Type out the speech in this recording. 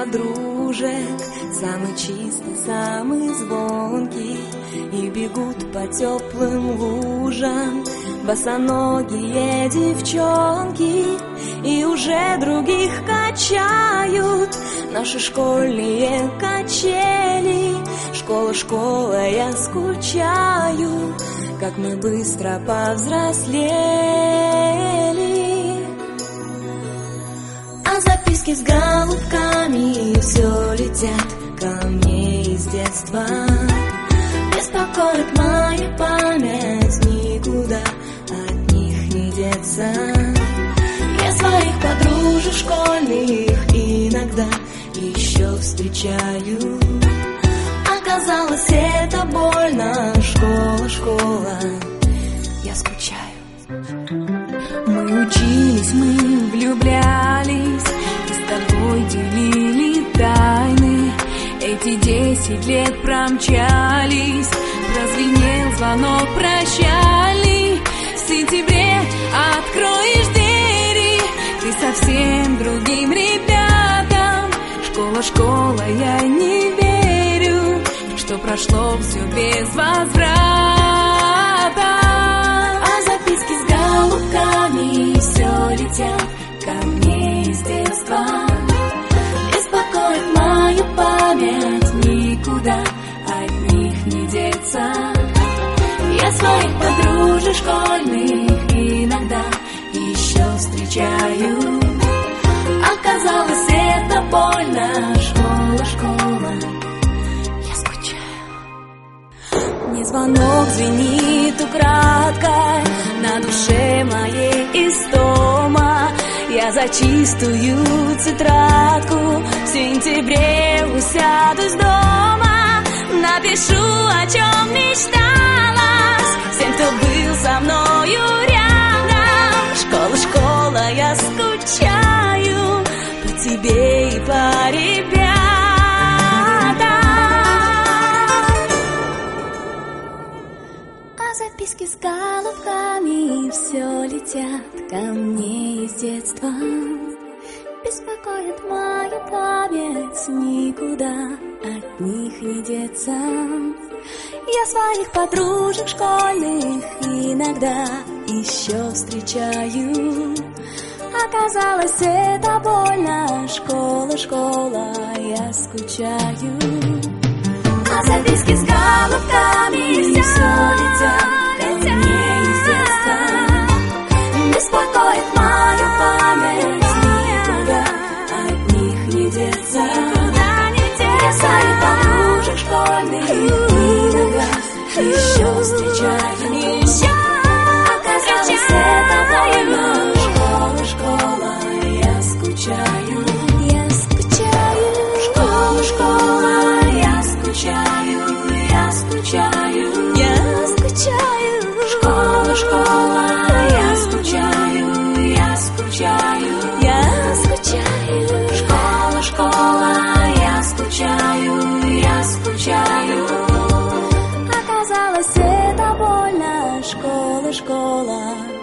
подружек, самый чистый, самый звонкий, и бегут по теплым лужам босоногие девчонки, и уже других качают наши школьные качели. Школа, школа, я скучаю, как мы быстро повзрослели. А записки с голубками все летят ко мне из детства. Беспокоит моя память, никуда от них не деться. Я своих подружек школьных иногда еще встречаю. Оказалось, это больно. Школа, школа, я скучаю. Мы учились, мы влюблялись, и с тобой делили тайны. Эти 10 лет промчались, прозвенел звонок прощальный. В сентябре откроешь двери ты совсем другим ребятам. Школа, школа, я не верю, что прошло все без возврата. А записки с голубками все летят ко мне из детства. Беспокоит мою память, никуда от них не деться. Я своих подружек школьных иногда еще встречаю. Оказалось, это больно. Школа, школа, я скучаю. Мне звонок звенит украдкой, на душе моей истома. Я за чистую тетрадку в сентябре усядусь дома. Напишу, о чем мечталась всем, кто был со мною рядом. Школа, школа, я скучаю по тебе и по ребятам. А записки с голубками все летят ко мне из детства. Беспокоит мою память, никуда от них не деться. Я своих подружек школьных иногда еще встречаю. Оказалось, это больно. Школа, школа, я скучаю. А записки с голубками все летят ко мне из детства. Беспокоит мою память, никуда от них не деться. Я своих подружек школьных иногда еще встречаю. Оказалось, это больно. Школа, школа, я скучаю. Я скучаю. Школа, школа, я скучаю. Я скучаю. Я скучаю. Школа, школа, я скучаю. Я скучаю. Я скучаю. Школа, школа, я скучаю. Я скучаю. Оказалось, это больно. Школа, школа.